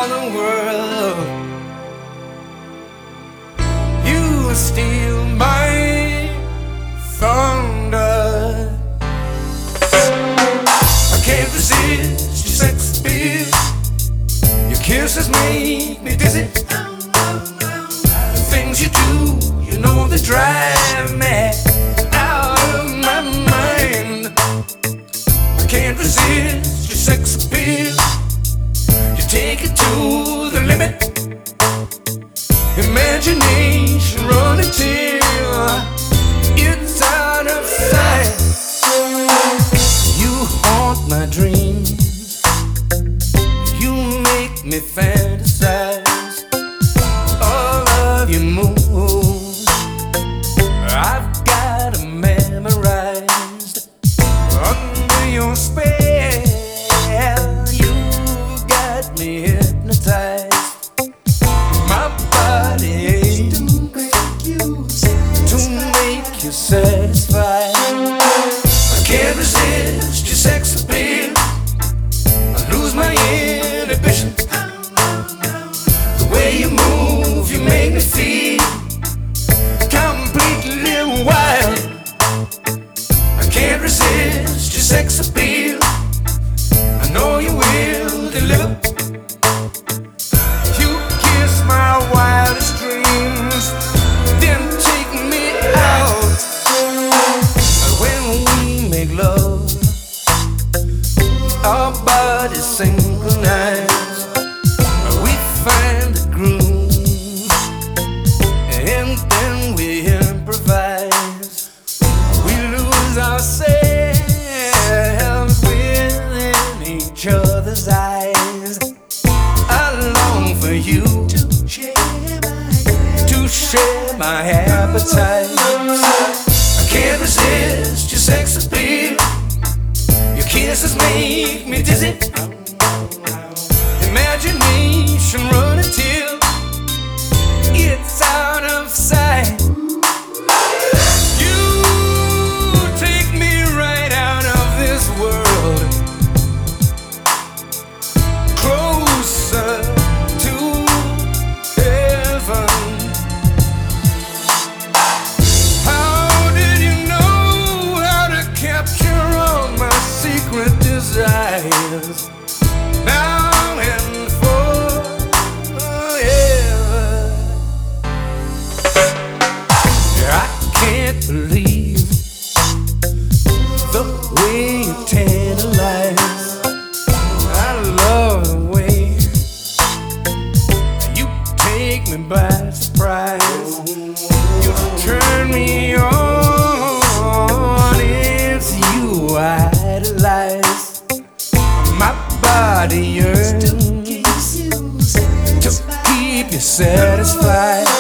around the world. You steal my thunder. I can't resist your sex appeal. Your kisses make me dizzy. The things you do, you know they drive me out of my mind. I can't resist your sex appeal. You take it to the limit. Imagination running till it's out of sight. You haunt my dreams. You make me fantasize. All of your moves I've got 'em memorized. Under your spell, you got me hypnotized. My body aches to make you satisfied. I can't resist your sex appeal. I lose my inhibition. The way you move, you make me feel completely wild. I can't resist your sex appeal. I know you will deliver. You kiss my wildest dreams, then take me out. When we make love, our bodies synchronize. We find the groove, and then we improvise. We lose ourselves within each other's eyes. I long for you to share my appetite. I can't resist your sex appeal. Your kisses make me dizzy. Imagination running till it's out of sight. You take me right out of this world, closer to heaven. How did you know how to capture all my secret desires? Now and forever. I can't believe the way you tantalize. I love the way you take me by surprise. You turn me on, it's you I idolize. My body yearns to keep you satisfied.